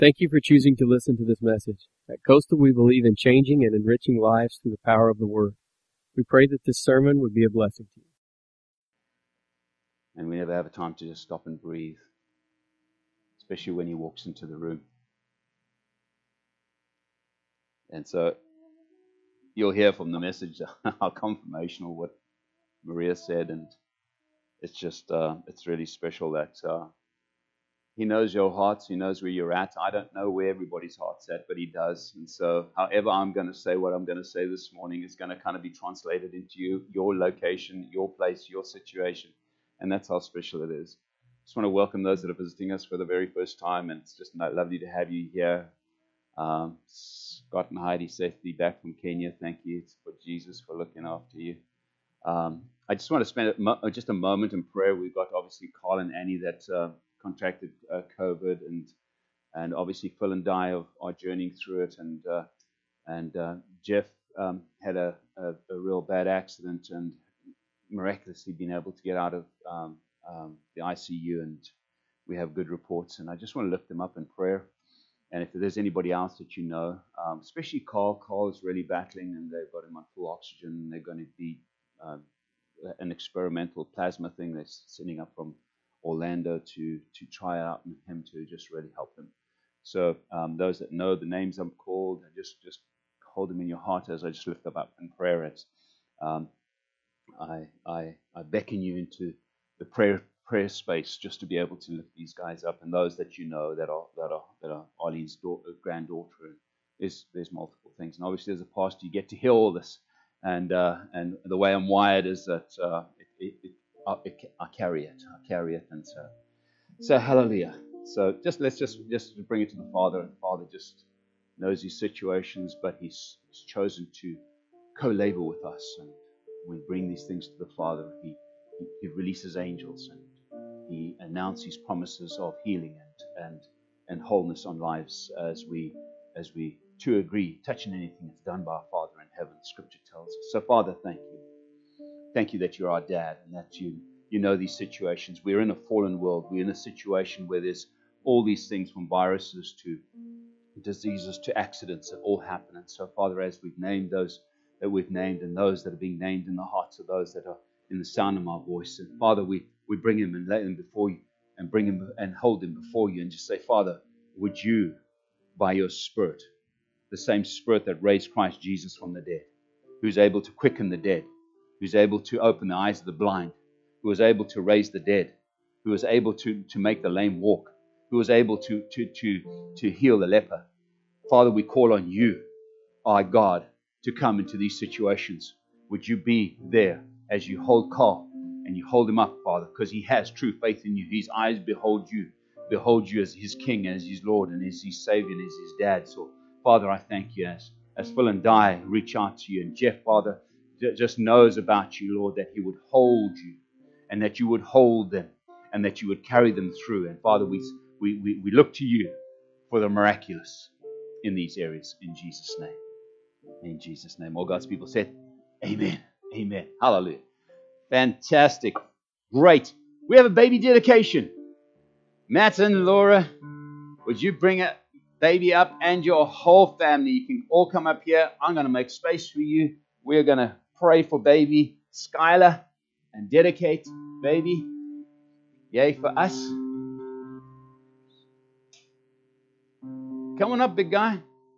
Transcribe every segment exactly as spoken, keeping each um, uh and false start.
Thank you for choosing to listen to this message. At Coastal, we believe in changing and enriching lives through the power of the Word. We pray that this sermon would be a blessing to you. And we never have a time to just stop and breathe, especially when he walks into the room. And so you'll hear from the message how confirmational what Maria said, and it's just uh, it's really special that uh, he knows your hearts, he knows where you're at. I don't know where everybody's heart's at, but he does. And so however I'm going to say what I'm going to say this morning is going to kind of be translated into you, your location, your place, your situation. And that's how special it is. Just want to welcome those that are visiting us for the very first time, and it's just lovely to have you here. Um, Scott and Heidi safely back from Kenya. Thank you for Jesus for looking after you. Um, I just want to spend a mo- just a moment in prayer. We've got obviously Carl and Annie that uh, contracted uh, COVID, and and obviously Phil and Di are, are journeying through it, and uh, and uh, Jeff um, had a, a, a real bad accident and miraculously been able to get out of um, um, the I C U, and we have good reports. And I just want to lift them up in prayer. And if there's anybody else that you know, um, especially Carl, Carl is really battling, and they've got him on full oxygen, and they're going to be um, an experimental plasma thing that's sending up from Orlando to to try out and him to just really help him. So um, those that know the names I'm called, just just hold them in your heart as I just lift them up in prayer. As um, I I I beckon you into the prayer prayer space just to be able to lift these guys up, and those that you know that are that are that are Arlene's daughter, granddaughter. There's there's multiple things, and obviously as a pastor you get to hear all this. And uh, and the way I'm wired is that uh, it, it, it, I, it, I carry it, I carry it, and so so hallelujah. So just let's just just bring it to the Father. And Father just knows his situations, but he's, he's chosen to co-labor with us. And when we bring these things to the Father, he he, he releases angels, and he announces his promises of healing and and and wholeness on lives as we as we to agree, touching anything that's done by our Father in heaven. Scripture tells us. So, Father, thank you. Thank you that you're our dad, and that you you know these situations. We're in a fallen world. We're in a situation where there's all these things, from viruses to diseases to accidents, that all happen. And so, Father, as we've named those that we've named, and those that are being named in the hearts of those that are in the sound of my voice, and Father, we, we bring him and lay them before you, and bring him and hold him before you, and just say, Father, would you, by your Spirit, the same Spirit that raised Christ Jesus from the dead, who's able to quicken the dead, who's able to open the eyes of the blind, who was able to raise the dead, who was able to, to make the lame walk, who was able to, to, to, to heal the leper. Father, we call on you, our God, to come into these situations. Would you be there as you hold Carl and you hold him up, Father, because he has true faith in you. His eyes behold you, behold you as his King, as his Lord, and as his Savior, and as his dad. So, Father, I thank you as, as Phil and Di reach out to you. And Jeff, Father, just knows about you, Lord, that he would hold you, and that you would hold them, and that you would carry them through. And Father, we we we, we look to you for the miraculous in these areas, in Jesus' name. In Jesus' name. All God's people said, amen. Amen. Hallelujah. Fantastic. Great. We have a baby dedication. Matt and Laura, would you bring a baby up, and your whole family? You can all come up here. I'm going to make space for you. We're going to pray for baby Skylar and dedicate baby. Yay for us. Come on up, big guy.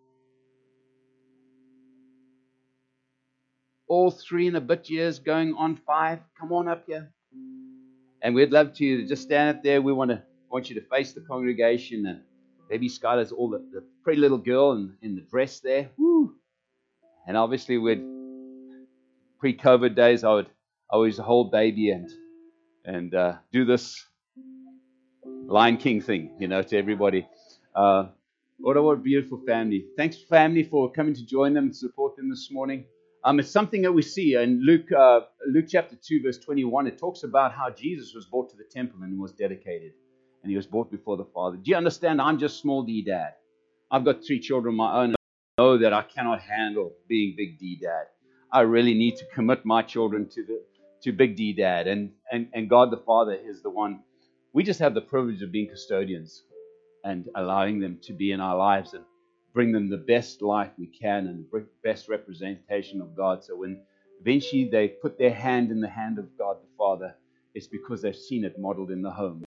All three and a bit years, going on five. Come on up here. And we'd love to just stand up there. We want to want you to face the congregation. And baby Skylar's all the, the pretty little girl in, in the dress there. Woo. And obviously, we'd pre-COVID days, I would always hold baby and and uh, do this Lion King thing, you know, to everybody. Uh, what a what a beautiful family. Thanks, family, for coming to join them and support them this morning. Um, it's something that we see in Luke, uh, Luke chapter two, verse twenty-one. It talks about how Jesus was brought to the temple and was dedicated, and he was brought before the Father. Do you understand? I'm just small D dad. I've got three children of my own. I know that I cannot handle being big D dad. I really need to commit my children to the to big D dad, and and and God the Father is the one. We just have the privilege of being custodians and allowing them to be in our lives and bring them the best life we can and the best representation of God. So when eventually they put their hand in the hand of God the Father, it's because they've seen it modeled in the home.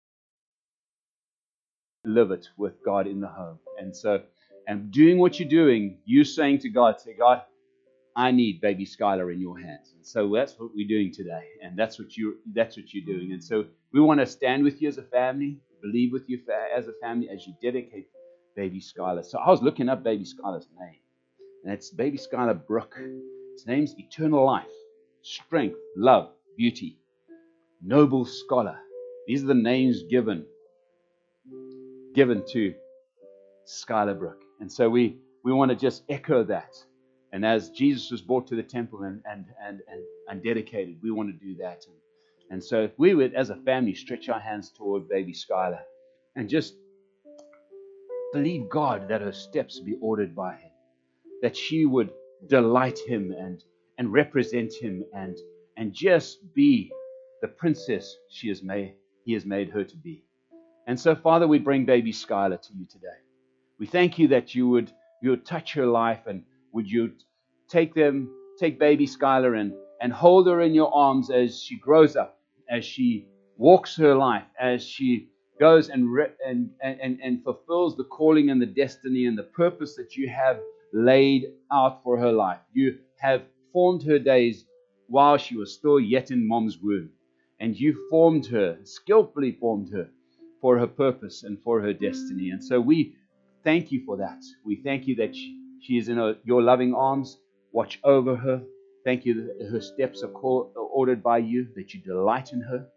Live it with God in the home. And so, and doing what you're doing, you saying to God, say, God, I need baby Skylar in your hands. And so that's what we're doing today. And that's what you that's what you're doing. And so we want to stand with you as a family, believe with you as a family as you dedicate baby Skylar. So I was looking up baby Skylar's name. And it's baby Skylar Brooke. His name's eternal life, strength, love, beauty, noble scholar. These are the names given given to Skylar Brooke. And so we, we want to just echo that. And as Jesus was brought to the temple and, and, and, and, and dedicated, we want to do that. And, and so if we would, as a family, stretch our hands toward baby Skylar and just believe God that her steps be ordered by Him, that she would delight Him and, and represent Him and, and just be the princess she has made, He has made her to be. And so, Father, we bring baby Skylar to you today. We thank you that you would you would touch her life, and would you take them, take baby Skylar and, and hold her in your arms as she grows up, as she walks her life, as she goes and, re- and, and, and fulfills the calling and the destiny and the purpose that you have laid out for her life. You have formed her days while she was still yet in mom's womb. And you formed her, skillfully formed her for her purpose and for her destiny. And so we thank you for that. We thank you that she, she is in a, your loving arms. Watch over her. Thank you that her steps are, called, are ordered by you, that you delight in her.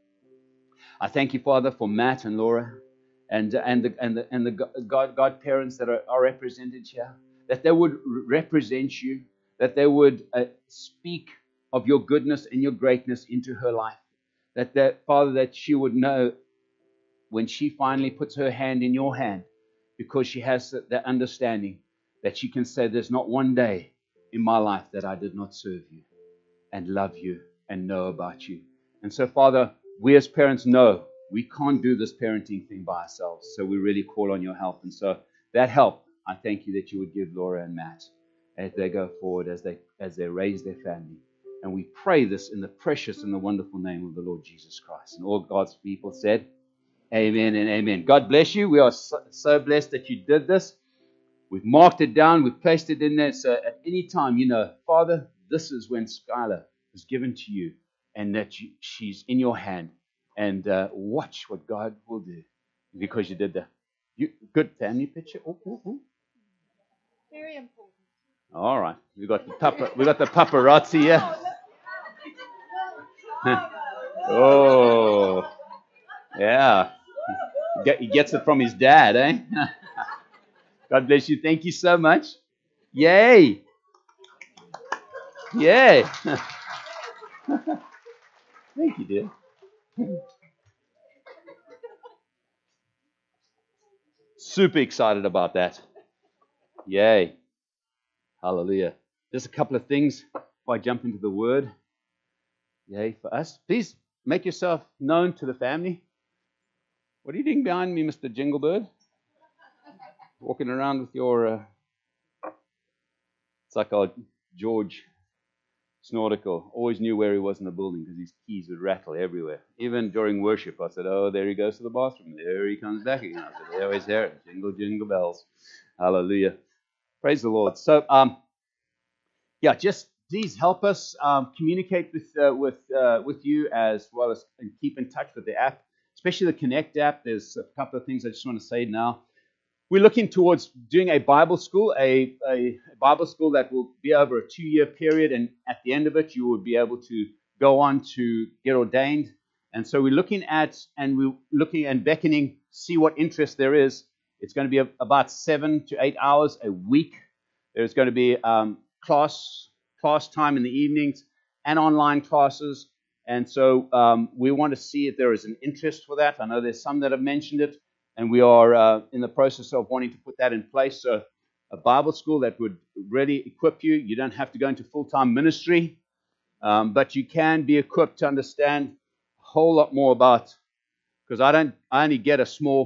I thank you, Father, for Matt and Laura and, and the, and the, and the God, God parents that are, are represented here, that they would represent you, that they would uh, speak of your goodness and your greatness into her life. That, that, Father, that she would know when she finally puts her hand in your hand, because she has that understanding that she can say, there's not one day in my life that I did not serve you and love you and know about you. And so, Father, we as parents know we can't do this parenting thing by ourselves. So we really call on your help. And so that help, I thank you that you would give Laura and Matt as they go forward, as they as they raise their family. And we pray this in the precious and the wonderful name of the Lord Jesus Christ. And all God's people said, amen and amen. God bless you. We are so, so blessed that you did this. We've marked it down. We've placed it in there. So at any time, you know, Father, this is when Skylar was given to you and that you, she's in your hand. And uh, watch what God will do because you did that. You, good family picture. Ooh, ooh, ooh. Very important. All right. We got the papa, we got the paparazzi here. Oh, yeah. He, get, he gets it from his dad, eh? God bless you. Thank you so much. Yay. Yay. Thank you, dear. Super excited about that. Yay. Hallelujah. Just a couple of things before I jump into the word. Yay for us. Please make yourself known to the family. What are you doing behind me, Mister Jinglebird? Walking around with your... Uh... It's like our George Snortical. Always knew where he was in the building because his keys would rattle everywhere. Even during worship, I said, oh, there he goes to the bathroom. There he comes back again. I said, there he's there. Jingle, jingle bells. Hallelujah. Praise the Lord. So, um, yeah, just please help us um, communicate with uh, with uh, with you as well as and keep in touch with the app, especially the Connect app. There's a couple of things I just want to say now. We're looking towards doing a Bible school, a, a Bible school that will be over a two-year period, and at the end of it, you will be able to go on to get ordained. And so we're looking at, and we're looking and beckoning, see what interest there is. It's going to be a, about seven to eight hours a week. There's going to be um, class class time in the evenings and online classes. And so um, we want to see if there is an interest for that. I know there's some that have mentioned it. And we are uh, in the process of wanting to put that in place. So a Bible school that would really equip you. You don't have to go into full-time ministry, um, but you can be equipped to understand a whole lot more about, because I don't, I only get a small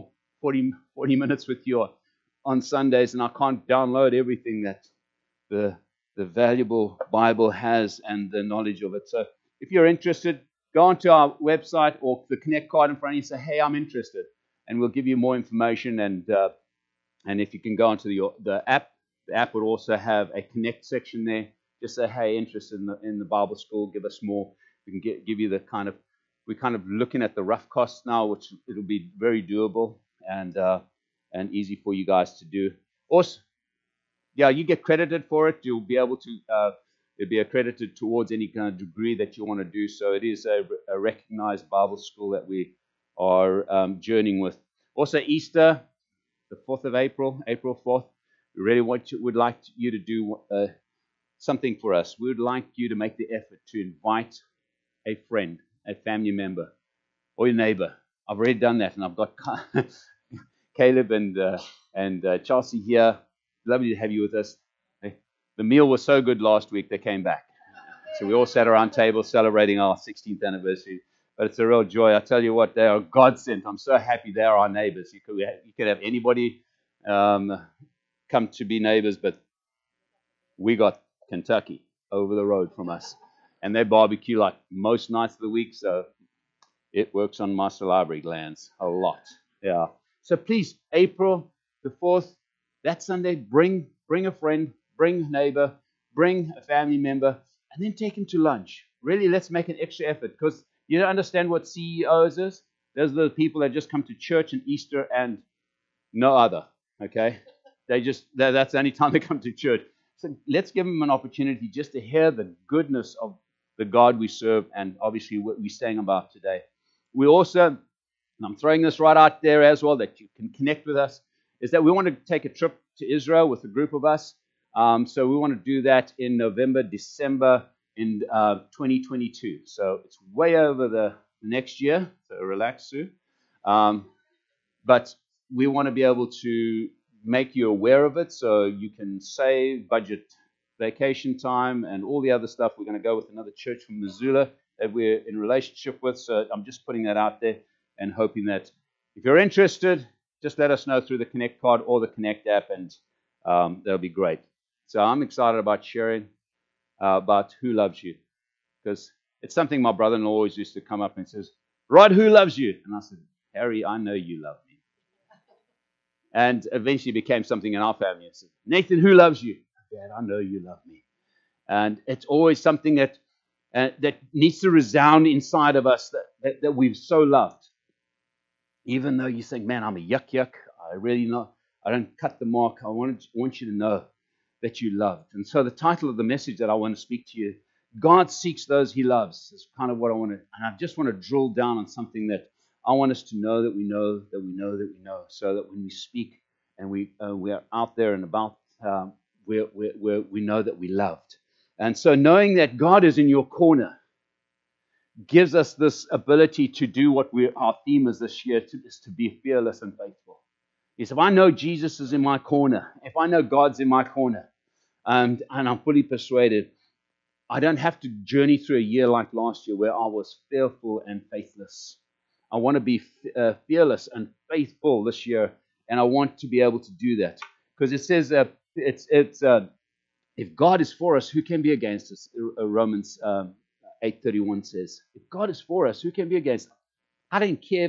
forty, forty minutes with you on Sundays, and I can't download everything that the the valuable Bible has and the knowledge of it. So if you're interested, go onto our website or the Connect card in front of you and say, hey, I'm interested. And we'll give you more information. And uh, and if you can go onto the, the app, the app would also have a Connect section there. Just say, hey, interested in the, in the Bible school, give us more. We can get, give you the kind of, we're kind of looking at the rough costs now, which it'll be very doable and uh, and easy for you guys to do. Also, yeah, you get credited for it. You'll be able to, uh, it'll be accredited towards any kind of degree that you want to do. So it is a, a recognized Bible school that we are um, journeying with. Also, Easter, the fourth of April, April fourth, we really want you, would like you to do uh, something for us. We would like you to make the effort to invite a friend, a family member, or your neighbor. I've already done that, and I've got Caleb and uh, and uh, Chelsea here. Lovely to have you with us. The meal was so good last week, they came back. So we all sat around table celebrating our sixteenth anniversary. But it's a real joy. I tell you what, they are God sent. I'm so happy they are our neighbors. You could, you could have anybody um, come to be neighbors, but we got Kentucky over the road from us. And they barbecue like most nights of the week, so it works on Master Library lands a lot. Yeah. So please, April the fourth, that Sunday, bring bring a friend, bring a neighbor, bring a family member, and then take him to lunch. Really, let's make an extra effort, because you don't understand what C E Os is. Those are the people that just come to church and Easter and no other. Okay, they just that's the only time they come to church. So let's give them an opportunity just to hear the goodness of the God we serve, and obviously what we're saying about today. We also, and I'm throwing this right out there as well, that you can connect with us, is that we want to take a trip to Israel with a group of us. Um, so we want to do that in November, December in uh, twenty twenty-two. So it's way over the next year, so relax, Sue. Um, but we want to be able to make you aware of it so you can save, budget vacation time, and all the other stuff. We're going to go with another church from Missoula that we're in relationship with. So I'm just putting that out there and hoping that if you're interested, just let us know through the Connect card or the Connect app, and um, that'll be great. So I'm excited about sharing uh, about who loves you, because it's something my brother-in-law always used to come up and says, Rod, who loves you? And I said, Harry, I know you love me. And eventually became something in our family. I said, Nathan, who loves you? Dad, I know you love me. And it's always something that uh, that needs to resound inside of us, that, that, that we've so loved. Even though you think, man, I'm a yuck yuck, I really not, I don't cut the mark. I want, want you to know that you loved. And so the title of the message that I want to speak to you, God seeks those he loves, is kind of what I want to, and I just want to drill down on something that I want us to know that we know that we know that we know, so that when we speak and we uh, we are out there and about, um, we we we know that we loved. And so knowing that God is in your corner gives us this ability to do what we our theme is this year, to, is to be fearless and faithful. Is if I know Jesus is in my corner, if I know God's in my corner, and and I'm fully persuaded, I don't have to journey through a year like last year where I was fearful and faithless. I want to be uh, fearless and faithful this year, and I want to be able to do that, because it says uh, it's it's uh, if God is for us, who can be against us? Uh, Romans um, eight thirty-one says, if God is for us, who can be against us? I don't care if,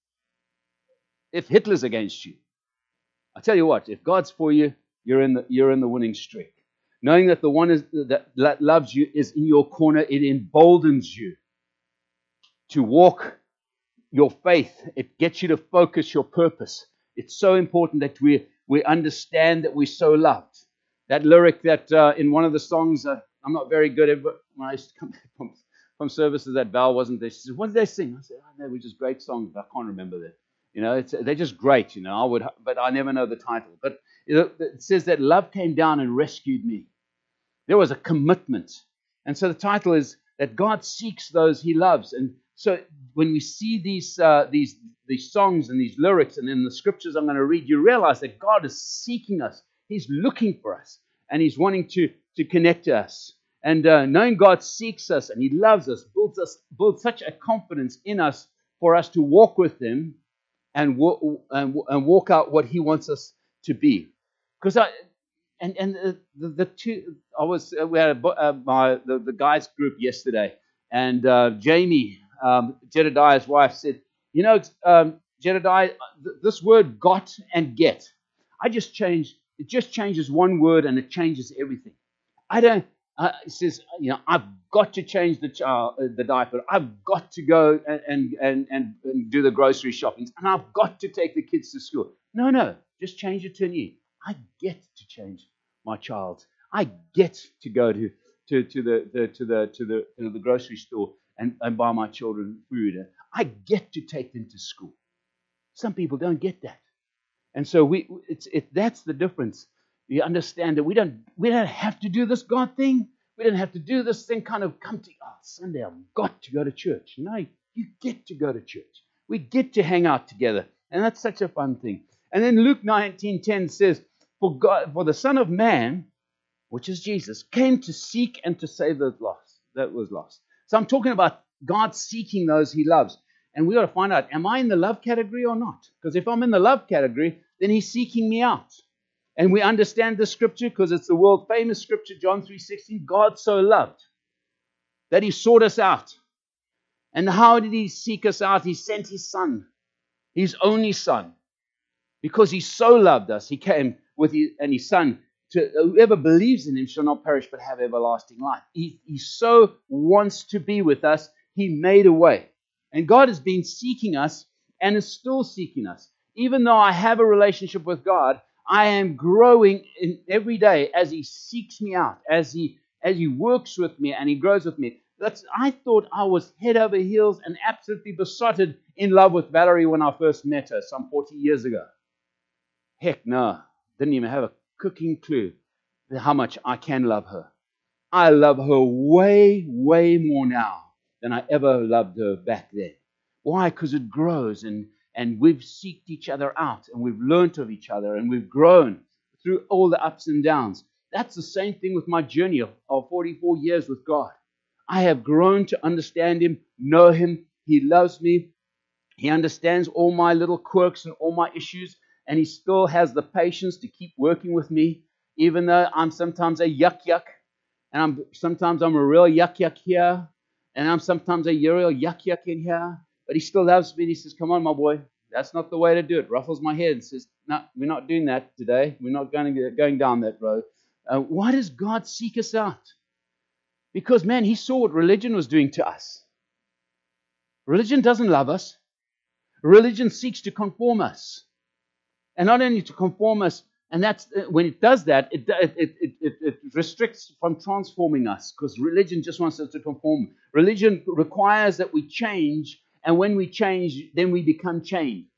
if Hitler's against you. I tell you what, if God's for you, you're in the you're in the winning streak. Knowing that the one is, that loves you is in your corner, it emboldens you to walk your faith. It gets you to focus your purpose. It's so important that we we understand that we're so loved. That lyric that uh, in one of the songs, uh, I'm not very good at, but when I used to come back from, from services, that Val wasn't there. She said, "What did they sing?" I said, "Oh, they were just great songs, but I can't remember them. You know, it's, they're just great. You know, I would, but I never know the title. But it says that love came down and rescued me. There was a commitment, and so the title is that God seeks those He loves. And so when we see these uh, these these songs and these lyrics, and in the scriptures I'm going to read, you realize that God is seeking us. He's looking for us, and He's wanting to to connect to us. And uh, knowing God seeks us and He loves us builds us builds such a confidence in us for us to walk with Him and, wa- and, and walk out what He wants us to be. Because I, and and the, the, the two, I was we had a, uh, my the, the guys group yesterday, and uh, Jamie, um, Jedediah's wife, said, you know, um, Jedediah, th- this word "got" and "get," I just changed. It just changes one word, and it changes everything. I don't. Uh, it says, you know, I've got to change the child, uh, the diaper. I've got to go and, and and and and do the grocery shopping, and I've got to take the kids to school. No, no, just change it to new. I get to change my child. I get to go to to to the, the to the to the to the grocery store and, and buy my children food. I get to take them to school. Some people don't get that, and so we it's it that's the difference. You understand that we don't we don't have to do this God thing. We don't have to do this thing kind of come to oh, Sunday. I've got to go to church. No, you get to go to church. We get to hang out together, and that's such a fun thing. And then Luke nineteen ten says, "For God, for the Son of Man, which is Jesus, came to seek and to save those lost that was lost." So I'm talking about God seeking those He loves, and we got to find out: am I in the love category or not? Because if I'm in the love category, then He's seeking me out. And we understand the scripture because it's the world famous scripture, John three sixteen. God so loved that He sought us out. And how did He seek us out? He sent His Son, His only Son. Because He so loved us, He came with His, and His Son. To, whoever believes in Him shall not perish but have everlasting life. He, he so wants to be with us, He made a way. And God has been seeking us and is still seeking us. Even though I have a relationship with God, I am growing in every day as He seeks me out, as He as He works with me and He grows with me. That's I thought I was head over heels and absolutely besotted in love with Valerie when I first met her some forty years ago. Heck no, didn't even have a cooking clue how much I can love her. I love her way, way more now than I ever loved her back then. Why? Because it grows, and, and we've seeked each other out, and we've learnt of each other, and we've grown through all the ups and downs. That's the same thing with my journey of, of forty-four years with God. I have grown to understand Him, know Him. He loves me. He understands all my little quirks and all my issues, and He still has the patience to keep working with me, even though I'm sometimes a yuck yuck, and I'm sometimes I'm a real yuck yuck here, and I'm sometimes a real yuck yuck in here. But He still loves me, and He says, "Come on, my boy, that's not the way to do it." Ruffles my head and says, "No, we're not doing that today. We're not going to going down that road." Uh, why does God seek us out? Because, man, He saw what religion was doing to us. Religion doesn't love us. Religion seeks to conform us. And not only to conform us, and that's when it does that, it, it, it, it, it restricts from transforming us, because religion just wants us to conform. Religion requires that we change, and when we change, then we become chained.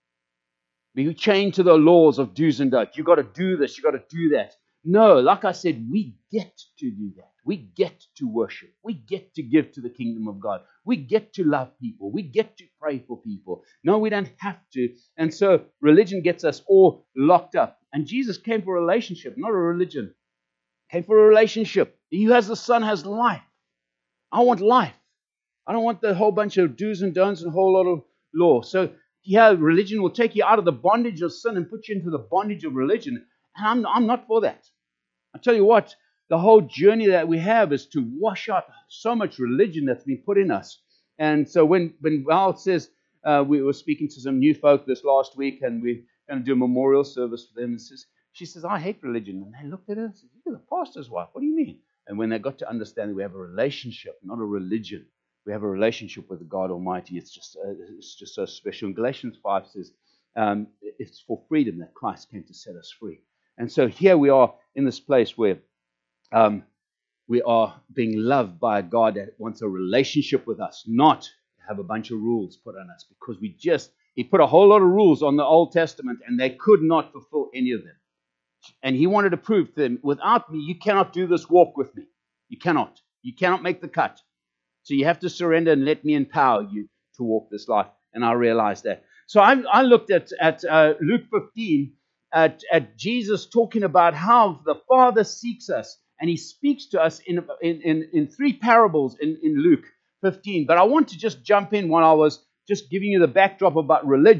We chain to the laws of do's and don'ts. You've got to do this, you've got to do that. No, like I said, we get to do that. We get to worship. We get to give to the kingdom of God. We get to love people. We get to pray for people. No, we don't have to. And so religion gets us all locked up. And Jesus came for a relationship, not a religion. Came for a relationship. He who has the Son has life. I want life. I don't want the whole bunch of do's and don'ts and a whole lot of law. So yeah, religion will take you out of the bondage of sin and put you into the bondage of religion. And I'm, I'm not for that. I tell you what, the whole journey that we have is to wash out so much religion that's been put in us. And so when, when Val says, uh, we were speaking to some new folk this last week, and we're going to do a memorial service for them, and says, she says, "I hate religion." And they looked at her and said, "You're the pastor's wife. What do you mean?" And when they got to understand that we have a relationship, not a religion, we have a relationship with God Almighty, it's just uh, it's just so special. And Galatians five says, um, it's for freedom that Christ came to set us free. And so here we are in this place where um, we are being loved by a God that wants a relationship with us, not have a bunch of rules put on us, because we just, He put a whole lot of rules on the Old Testament and they could not fulfill any of them. And He wanted to prove to them, without me, you cannot do this walk with me. You cannot. You cannot make the cut. So you have to surrender and let me empower you to walk this life. And I realized that. So I, I looked at, at uh, Luke fifteen, at, at Jesus talking about how the Father seeks us. And He speaks to us in, in, in, in three parables in, in Luke fifteen. But I want to just jump in while I was just giving you the backdrop about religion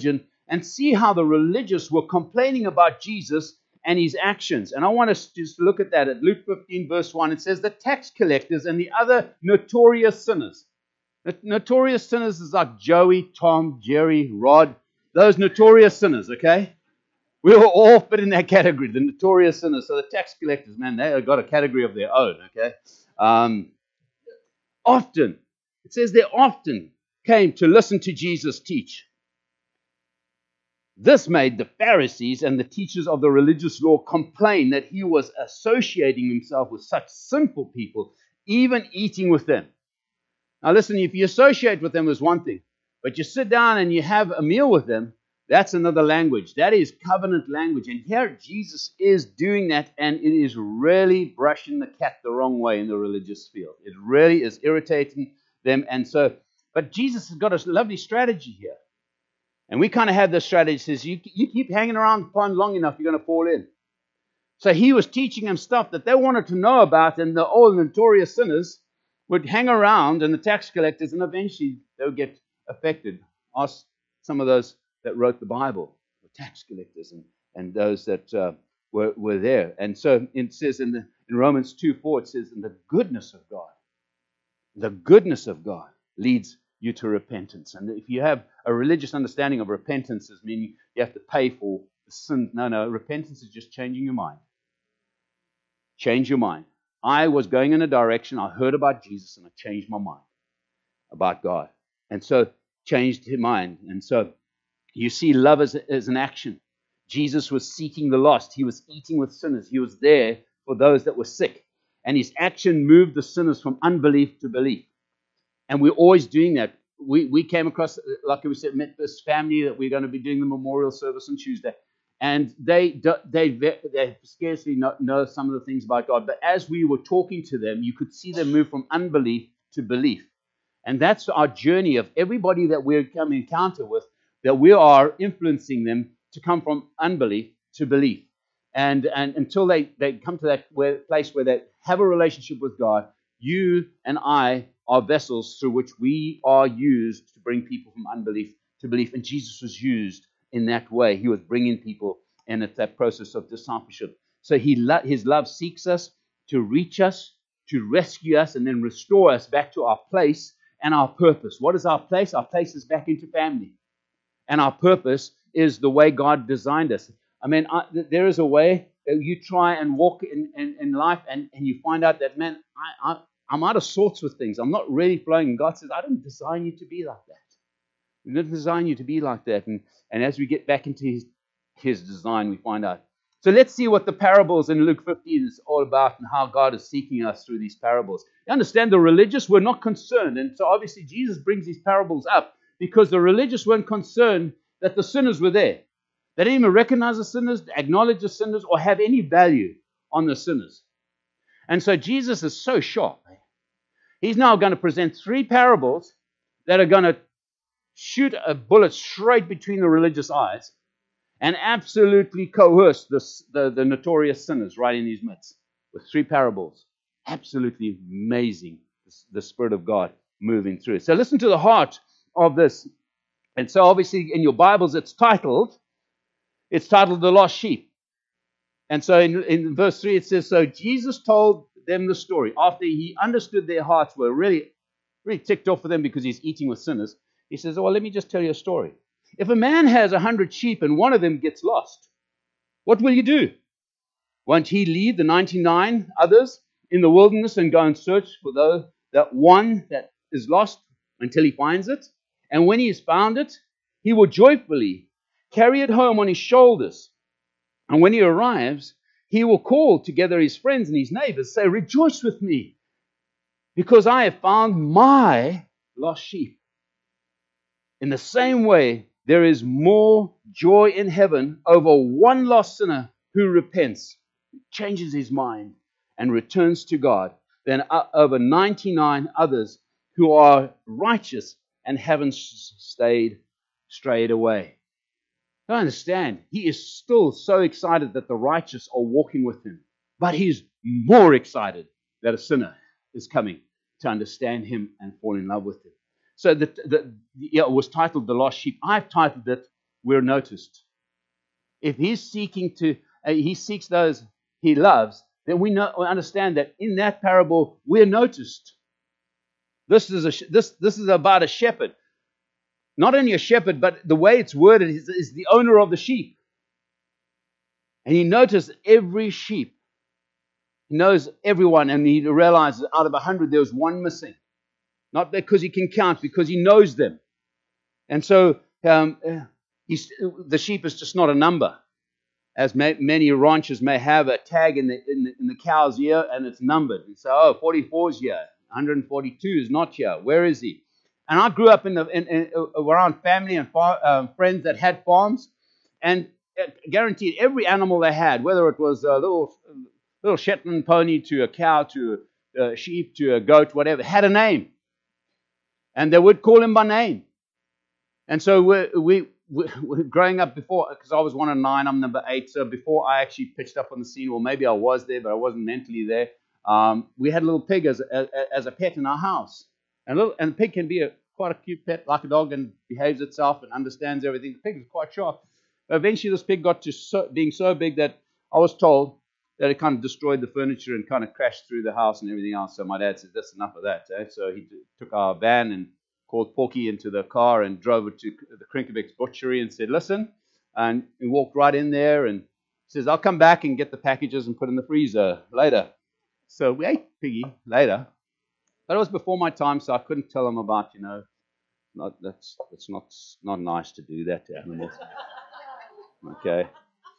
and see how the religious were complaining about Jesus and his actions. And I want us to just look at that at Luke fifteen, verse one. It says, the tax collectors and the other notorious sinners. The notorious sinners is like Joey, Tom, Jerry, Rod. Those notorious sinners, okay? We will all fit in that category, the notorious sinners. So the tax collectors, man, they have got a category of their own, okay? Um, often, it says they often came to listen to Jesus teach. This made the Pharisees and the teachers of the religious law complain that he was associating himself with such sinful people, even eating with them. Now listen, if you associate with them is one thing, but you sit down and you have a meal with them, that's another language. That is covenant language. And here Jesus is doing that, and it is really brushing the cat the wrong way in the religious field. It really is irritating them. And so, but Jesus has got a lovely strategy here. And we kind of have this strategy that says, you, you keep hanging around the pond long enough, you're going to fall in. So he was teaching them stuff that they wanted to know about, and the old notorious sinners would hang around, and the tax collectors, and eventually they would get affected. Ask some of those that wrote the Bible, the tax collectors, and, and those that uh, were, were there. And so it says in, the, in Romans two four, it says, in the goodness of God, the goodness of God leads you to repentance. And if you have a religious understanding of repentance as meaning you have to pay for the sin, no, no, repentance is just changing your mind. Change your mind. I was going in a direction, I heard about Jesus, and I changed my mind about God. And so, changed his mind. And so, you see love as, as an action. Jesus was seeking the lost. He was eating with sinners. He was there for those that were sick. And his action moved the sinners from unbelief to belief. And we're always doing that. We we came across, like we said, met this family that we're going to be doing the memorial service on Tuesday. And they they they scarcely know, know some of the things about God. But as we were talking to them, you could see them move from unbelief to belief. And that's our journey of everybody that we come encounter with, that we are influencing them to come from unbelief to belief. And, and until they, they come to that where, place where they have a relationship with God, you and I are vessels through which we are used to bring people from unbelief to belief. And Jesus was used in that way. He was bringing people, and it's that process of discipleship. So he lo- his love seeks us to reach us, to rescue us, and then restore us back to our place and our purpose. What is our place? Our place is back into family. And our purpose is the way God designed us. I mean, I, there is a way that you try and walk in, in, in life, and, and you find out that, man, I, I, I'm out of sorts with things. I'm not really flowing. And God says, I didn't design you to be like that. I didn't design you to be like that. And, and as we get back into his, his design, we find out. So let's see what the parables in Luke fifteen is all about and how God is seeking us through these parables. You understand, the religious were not concerned. And so obviously Jesus brings these parables up because the religious weren't concerned that the sinners were there. They didn't even recognize the sinners, acknowledge the sinners, or have any value on the sinners. And so Jesus is so sharp. He's now going to present three parables that are going to shoot a bullet straight between the religious eyes and absolutely coerce the, the, the notorious sinners right in his midst with three parables. Absolutely amazing, the Spirit of God moving through. So listen to the heart of this. And so obviously in your Bibles it's titled, it's titled The Lost Sheep. And so in, in verse three it says, so Jesus told them the story after he understood their hearts were really, really ticked off with them because he's eating with sinners. He says, oh, well, let me just tell you a story. If a man has a hundred sheep and one of them gets lost, what will you do? Won't he leave the ninety-nine others in the wilderness and go and search for those, that one that is lost until he finds it? And when he has found it, he will joyfully carry it home on his shoulders. And when he arrives, he will call together his friends and his neighbors, say, rejoice with me, because I have found my lost sheep. In the same way, there is more joy in heaven over one lost sinner who repents, changes his mind, and returns to God than over ninety-nine others who are righteous and haven't stayed strayed away. I understand. He is still so excited that the righteous are walking with him, but he's more excited that a sinner is coming to understand him and fall in love with him. So the, the, yeah, it was titled The Lost Sheep. I've titled it we're noticed. If he's seeking to, uh, he seeks those he loves, then we know, we understand that in that parable we're noticed. This is a this this is about a shepherd, not only a shepherd, but the way it's worded is, is the owner of the sheep, and he noticed every sheep. He knows everyone, and he realizes out of a hundred there was one missing, not because he can count, because he knows them, and so um, he's, the sheep is just not a number. As may, many ranchers may have a tag in the, in the in the cow's ear, and it's numbered. And so, oh, forty-four is here, one hundred forty-two is not here. Where is he? And I grew up in the in, in, around family and far, um, friends that had farms, and guaranteed every animal they had, whether it was a little little Shetland pony to a cow to a sheep to a goat, whatever, had a name, and they would call him by name. And so we we. Growing up before, because I was one of nine, I'm number eight. So before I actually pitched up on the scene, or maybe I was there, but I wasn't mentally there. Um, we had a little pig as a, as a pet in our house, and a little, and the pig can be a quite a cute pet, like a dog, and behaves itself and understands everything. The pig is quite sharp. But eventually, this pig got to so, being so big that I was told that it kind of destroyed the furniture and kind of crashed through the house and everything else. So my dad said, "That's enough of that." Eh? So he took our van and called Porky into the car and drove it to the Krinkovic's butchery and said, "Listen," and we walked right in there and says, "I'll come back and get the packages and put in the freezer later." So we ate piggy later, but it was before my time, so I couldn't tell them about, you know, not, that's that's not not nice to do that to animals. Okay.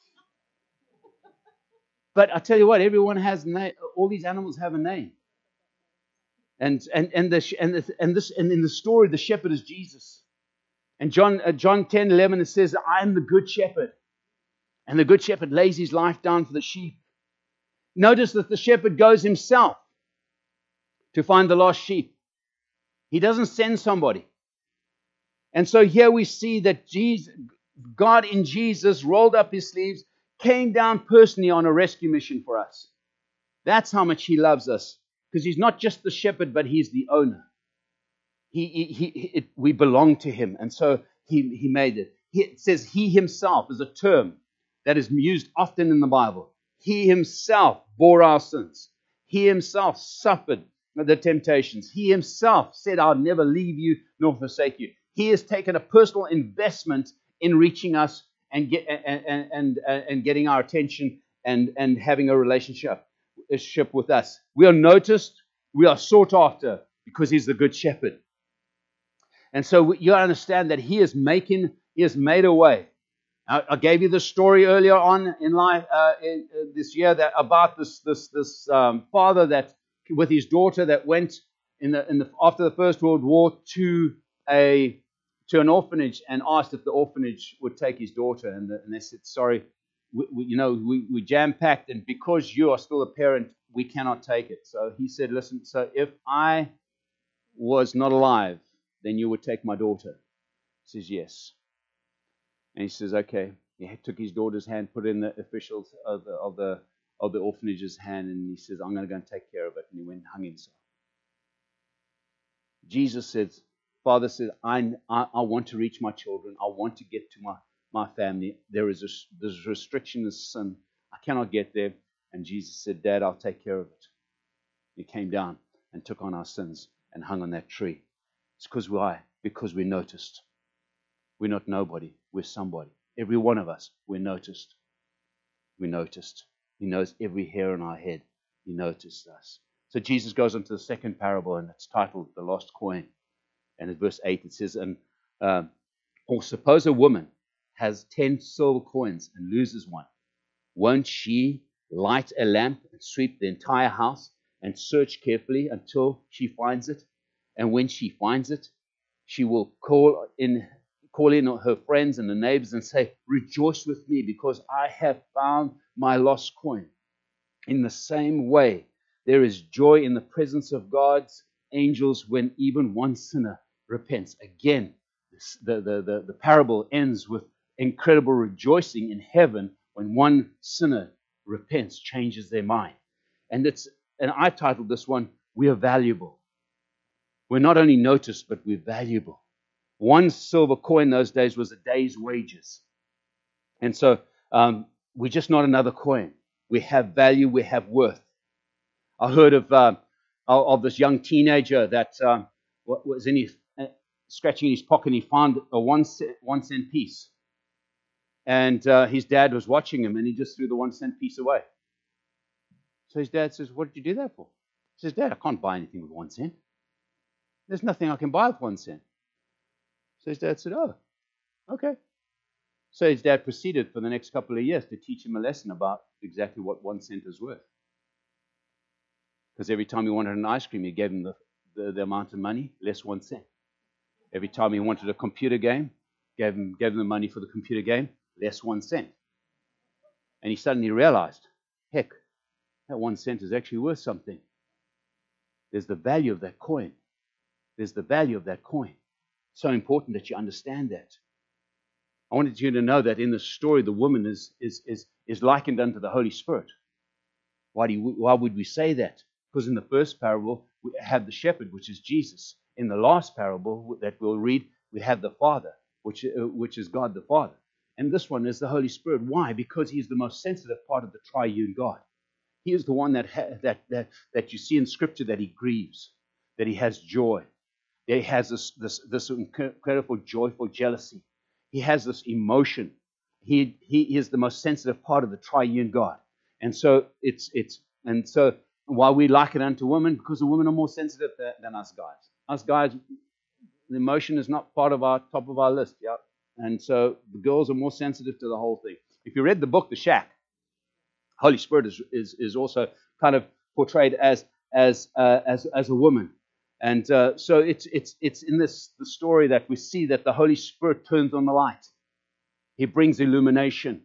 But I tell you what, everyone has name. All these animals have a name. And and and the and the, and this and in the story, the shepherd is Jesus. And John uh, John ten eleven, it says, "I am the good shepherd, and the good shepherd lays his life down for the sheep." Notice that the shepherd goes himself to find the lost sheep. He doesn't send somebody. And so here we see that Jesus, God in Jesus rolled up his sleeves, came down personally on a rescue mission for us. That's how much he loves us. Because he's not just the shepherd, but he's the owner. He, he, he, it, we belong to him, and so he, he made it. He, it says he himself is a term that is used often in the Bible. He himself bore our sins. He himself suffered the temptations. He himself said, "I'll never leave you nor forsake you." He has taken a personal investment in reaching us and get, and, and, and, and getting our attention and, and having a relationship. Ship with us. We are noticed, we are sought after because he's the good shepherd. And so you understand that he is making, he has made a way. I, I gave you the story earlier on in life, uh, in, uh, this year, that about this this this um, father that with his daughter that went in the in the after the First World War to a to an orphanage and asked if the orphanage would take his daughter, and, the, and they said, "Sorry. We, we, you know, we, we jam-packed, and because you are still a parent, we cannot take it." So he said, "Listen, so if I was not alive, then you would take my daughter." He says, "Yes." And he says, "Okay." He took his daughter's hand, put it in the officials of the, of the, of the orphanage's hand, and he says, "I'm going to go and take care of it." And he went and hung himself. Jesus said, Father said, I, I, I want to reach my children. I want to get to my my family. There is a, there's a restriction of sin. I cannot get there. And Jesus said, "Dad, I'll take care of it." He came down and took on our sins and hung on that tree. It's because why? Because we're noticed. We're not nobody. We're somebody. Every one of us, we're noticed. We're noticed. He knows every hair on our head. He noticed us. So Jesus goes on to the second parable, and it's titled The Lost Coin. And in verse eight it says, and um, or suppose a woman has ten silver coins and loses one. Won't she light a lamp and sweep the entire house and search carefully until she finds it? And when she finds it, she will call in call in her friends and the neighbors and say, "Rejoice with me because I have found my lost coin." In the same way, there is joy in the presence of God's angels when even one sinner repents. Again, this, the, the, the, the parable ends with incredible rejoicing in heaven when one sinner repents, changes their mind. And it's and I titled this one, "We are valuable." We're not only noticed, but we're valuable. One silver coin those days was a day's wages. And so um, we're just not another coin. We have value, we have worth. I heard of uh, of this young teenager that um, was in his, uh, scratching in his pocket, and he found a one cent, one cent piece. And uh, his dad was watching him, and he just threw the one cent piece away. So his dad says, "What did you do that for?" He says, "Dad, I can't buy anything with one cent. There's nothing I can buy with one cent." So his dad said, "Oh, okay." So his dad proceeded for the next couple of years to teach him a lesson about exactly what one cent is worth. Because every time he wanted an ice cream, he gave him the, the, the amount of money, less one cent. Every time he wanted a computer game, gave him, gave him the money for the computer game, less one cent. And he suddenly realized, heck, that one cent is actually worth something. There's the value of that coin. There's the value of that coin. So important that you understand that. I wanted you to know that in the story, the woman is, is, is, is likened unto the Holy Spirit. Why, do you, why would we say that? Because in the first parable, we have the shepherd, which is Jesus. In the last parable that we'll read, we have the Father, which, uh, which is God the Father. And this one is the Holy Spirit. Why? Because He is the most sensitive part of the triune God. He is the one that, ha- that, that, that you see in Scripture that He grieves, that He has joy, that He has this, this, this incredible, joyful jealousy. He has this emotion. He, he is the most sensitive part of the triune God. And so it's it's and so why we like it unto women, because the women are more sensitive than, than us guys. Us guys, the emotion is not part of our top of our list, yeah. And so the girls are more sensitive to the whole thing. If you read the book The Shack, Holy Spirit is is, is also kind of portrayed as as uh, as as a woman. And uh, so it's it's it's in this the story that we see that the Holy Spirit turns on the light. He brings illumination.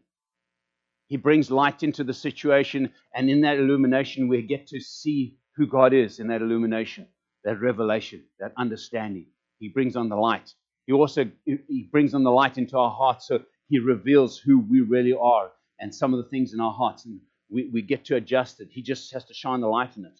He brings light into the situation, and in that illumination, we get to see who God is in that illumination, that revelation, that understanding. He brings on the light. He also he brings on the light into our hearts, so He reveals who we really are and some of the things in our hearts, and we, we get to adjust it. He just has to shine the light in it.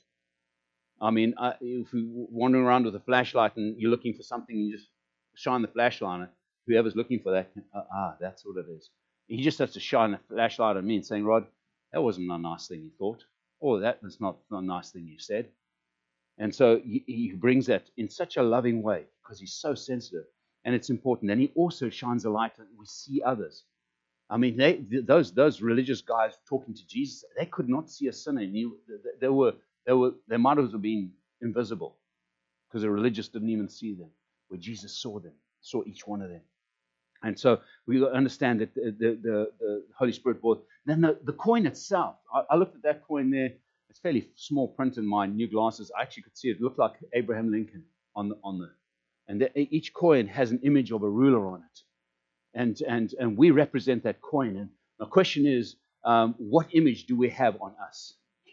I mean, uh, if you're wandering around with a flashlight and you're looking for something, you just shine the flashlight on it. Whoever's looking for that, uh, ah, that's what it is. He just has to shine a flashlight on me and saying, "Rod, that wasn't a nice thing you thought. Or that was not a nice thing you said." And so he, he brings that in such a loving way because He's so sensitive. And it's important. And He also shines a light and we see others. I mean, they, those those religious guys talking to Jesus, they could not see a sinner. And he, they, were, they, were, they might have been invisible because the religious didn't even see them, where Jesus saw them, saw each one of them. And so we understand that the, the, the, the Holy Spirit brought. Then the, the coin itself, I, I looked at that coin there. It's fairly small print in my new glasses. I actually could see it. It looked like Abraham Lincoln on the, on the, and the, each coin has an image of a ruler on it. And, and, and we represent that coin. And the question is, um, what image do we have on us?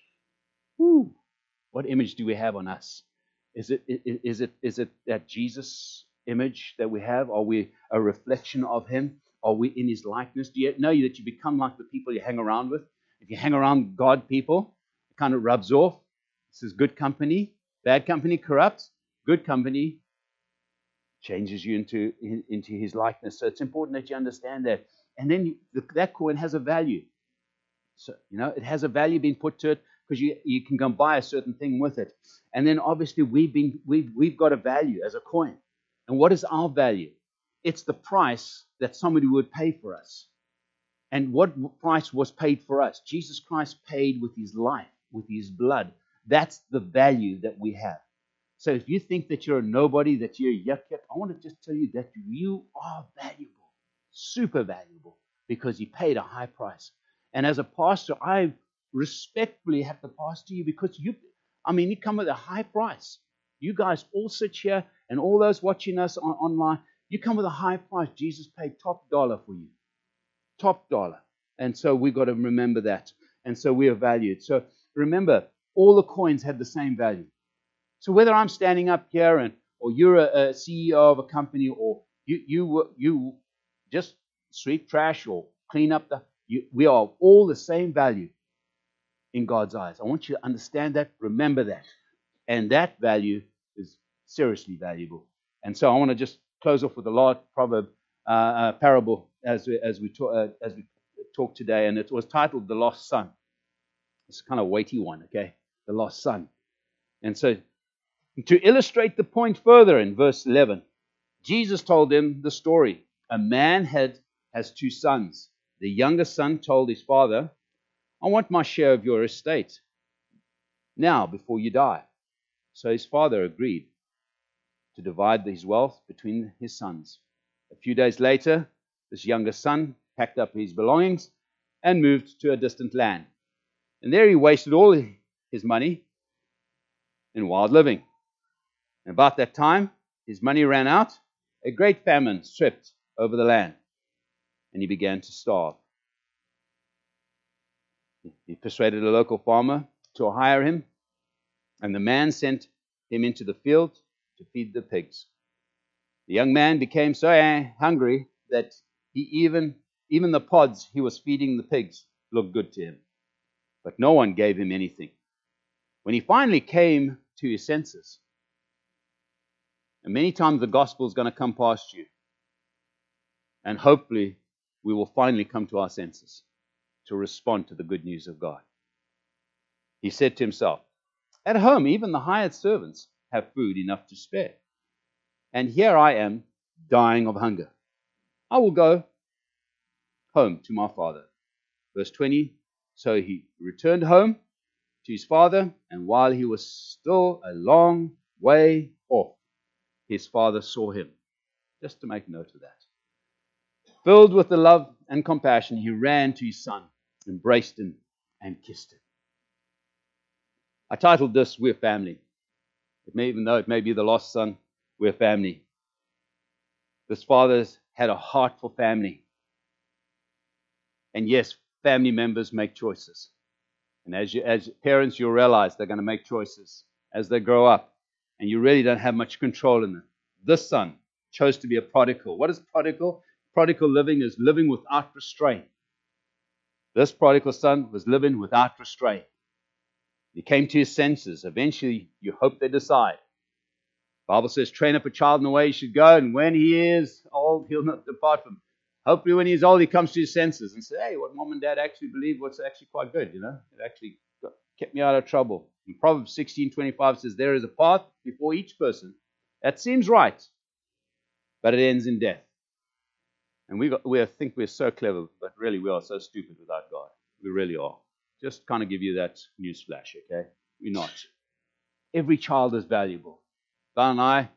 Woo. What image do we have on us? Is it, is it, is it that Jesus image that we have? Are we a reflection of Him? Are we in His likeness? Do you know that you become like the people you hang around with? If you hang around God people, it kind of rubs off. This is good company. Bad company corrupts. Good company changes you into, into His likeness. So it's important that you understand that. And then you, that coin has a value. So, you know, it has a value being put to it because you, you can go and buy a certain thing with it. And then obviously we've been we've we've got a value as a coin. And what is our value? It's the price that somebody would pay for us. And what price was paid for us? Jesus Christ paid with His life, with His blood. That's the value that we have. So if you think that you're a nobody, that you're a yuck yuck, I want to just tell you that you are valuable, super valuable, because He paid a high price. And as a pastor, I respectfully have to pastor you because you, I mean, you come with a high price. You guys all sit here and all those watching us on, online, you come with a high price. Jesus paid top dollar for you. Top dollar. And so we've got to remember that. And so we are valued. So remember, all the coins had the same value. So whether I'm standing up here and or you're a, a C E O of a company or you you you just sweep trash or clean up the, you, we are all the same value in God's eyes. I want you to understand that, remember that. And that value is seriously valuable. And so I want to just close off with a large proverb, uh, uh, parable as we, as we talk, uh, as we talk today, and it was titled "The Lost Son." It's a kind of weighty one, okay? The lost son. And so, to illustrate the point further, in verse eleven, Jesus told them the story. A man had has two sons. The younger son told his father, "I want my share of your estate now before you die." So his father agreed to divide his wealth between his sons. A few days later, this younger son packed up his belongings and moved to a distant land. And there he wasted all his money in wild living. And about that time, his money ran out. A great famine swept over the land, and he began to starve. He persuaded a local farmer to hire him, and the man sent him into the field to feed the pigs. The young man became so hungry that he even, even the pods he was feeding the pigs looked good to him. But no one gave him anything. When he finally came to his senses, and many times the gospel is going to come past you, and hopefully we will finally come to our senses to respond to the good news of God. He said to himself, "At home, even the hired servants have food enough to spare. And here I am, dying of hunger. I will go home to my father." Verse twenty, so he returned home to his father, and while he was still a long way off, his father saw him. Just to make note of that. Filled with the love and compassion, he ran to his son, embraced him, and kissed him. I titled this, "We're Family." It may, even though it may be the lost son, we're family. This father's had a heart for family. And yes, family members make choices. And as you, as parents, you'll realize they're going to make choices as they grow up. And you really don't have much control in them. This son chose to be a prodigal. What is prodigal? Prodigal living is living without restraint. This prodigal son was living without restraint. He came to his senses. Eventually, you hope they decide. The Bible says, train up a child in the way he should go, and when he is old, he'll not depart from him. Hopefully when he's old, he comes to his senses and says, hey, what mom and dad actually believe was actually quite good, you know. It actually got, kept me out of trouble. And Proverbs sixteen twenty-five says, there is a path before each person that seems right, but it ends in death. And we, got, we think we're so clever, but really we are so stupid without God. We really are. Just kind of give you that news flash, okay? We're not. Every child is valuable. Val and I,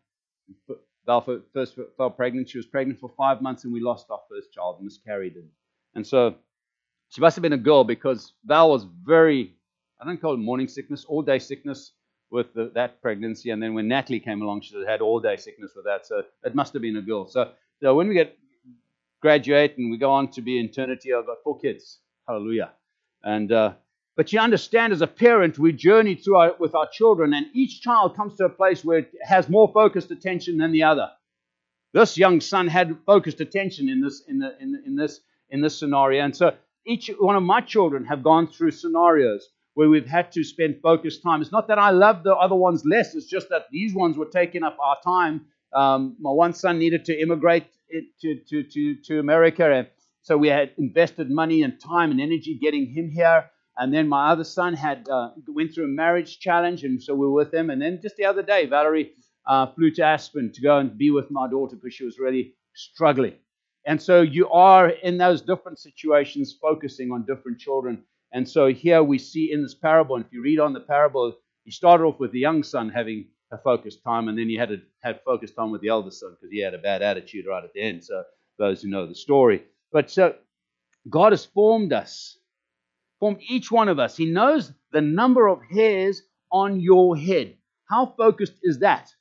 Val first fell pregnant. She was pregnant for five months, and we lost our first child, miscarried. And, and so she must have been a girl, because Val was very, I don't call it morning sickness, all-day sickness with the, that pregnancy. And then when Natalie came along, she had all-day sickness with that. So it must have been a girl. So, so when we get graduate and we go on to be in eternity, I've got four kids. Hallelujah. And uh, but you understand, as a parent, we journey through our, with our children, and each child comes to a place where it has more focused attention than the other. This young son had focused attention in this in the in, in this in this scenario, and so each one of my children have gone through scenarios where we've had to spend focused time. It's not that I love the other ones less; it's just that these ones were taking up our time. Um, my one son needed to immigrate to to to to America, and so we had invested money and time and energy getting him here. And then my other son had uh, went through a marriage challenge, and so we were with him. And then just the other day, Valerie uh, flew to Aspen to go and be with my daughter because she was really struggling. And so you are in those different situations focusing on different children. And so here we see in this parable, and if you read on the parable, he started off with the young son having a focused time, and then he had a, had focused time with the elder son because he had a bad attitude right at the end. So those who know the story. But so God has formed us. Formed each one of us. He knows the number of hairs on your head. How focused is that?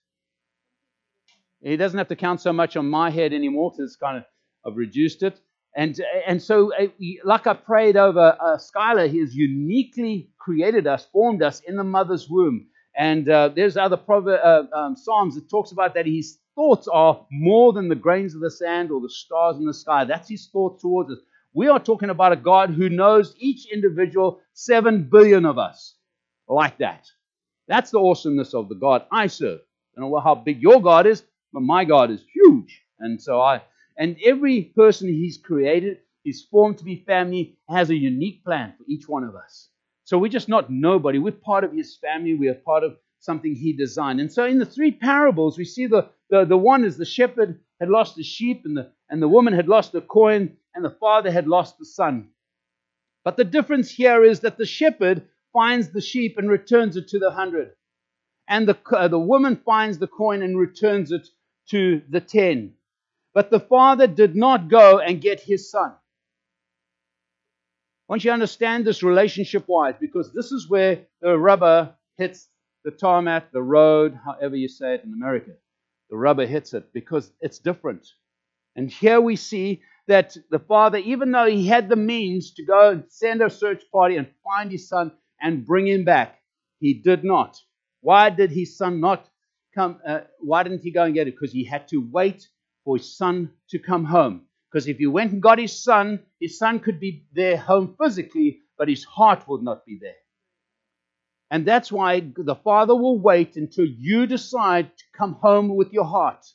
He doesn't have to count so much on my head anymore, because it's kind of, I've reduced it. And and so, uh, like I prayed over uh, Skylar, He has uniquely created us, formed us in the mother's womb. And uh, there's other proverb, uh, um, Psalms that talks about that His thoughts are more than the grains of the sand or the stars in the sky. That's His thought towards us. We are talking about a God who knows each individual, seven billion of us, like that. That's the awesomeness of the God I serve. I don't know how big your God is, but my God is huge. And so I, and every person He's created, He's formed to be family, has a unique plan for each one of us. So we're just not nobody. We're part of His family. We are part of something He designed. And so in the three parables, we see the, the, the one is the shepherd had lost the sheep, and the, and the woman had lost the coin, and the father had lost the son. But the difference here is that the shepherd finds the sheep and returns it to the hundred. And the, uh, the woman finds the coin and returns it to the ten. But the father did not go and get his son. I want you to understand this relationship-wise, because this is where the rubber hits the tarmac, the road, however you say it in America. The rubber hits it because it's different. And here we see that the father, even though he had the means to go and send a search party and find his son and bring him back, he did not. Why did his son not come? Uh, why didn't he go and get it? Because he had to wait for his son to come home. Because if he went and got his son, his son could be there home physically, but his heart would not be there. And that's why the father will wait until you decide to come home with your heart.